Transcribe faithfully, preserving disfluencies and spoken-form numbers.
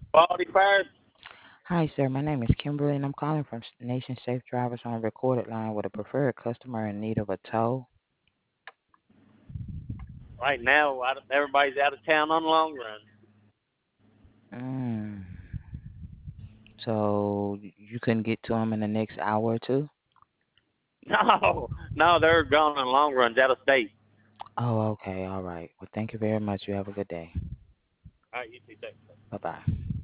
Quality Fire. Hi, sir. My name is Kimberly, and I'm calling from S- Nation Safe Drivers on a recorded line with a preferred customer in need of a tow. Right now, I, everybody's out of town on long run. Mm. So you couldn't get to them in the next hour or two? No, no, they're gone on long runs out of state. Oh, okay. All right. Well, thank you very much. You have a good day. All right, you two take. Bye bye.